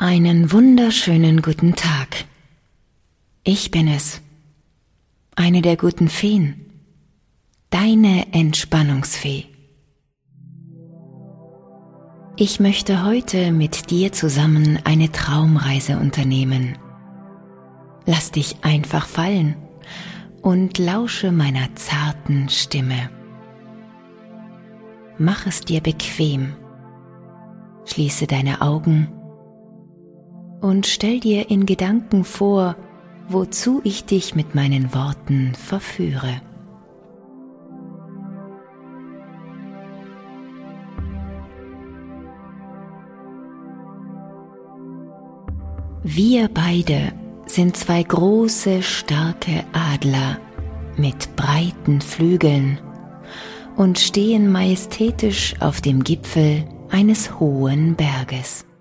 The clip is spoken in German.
Einen wunderschönen guten Tag. Ich bin es, eine der guten Feen, deine Entspannungsfee. Ich möchte heute mit dir zusammen eine Traumreise unternehmen. Lass dich einfach fallen und lausche meiner zarten Stimme. Mach es dir bequem, schließe deine Augen und stell dir in Gedanken vor, wozu ich dich mit meinen Worten verführe. Wir beide sind zwei große, starke Adler mit breiten Flügeln und stehen majestätisch auf dem Gipfel eines hohen Berges.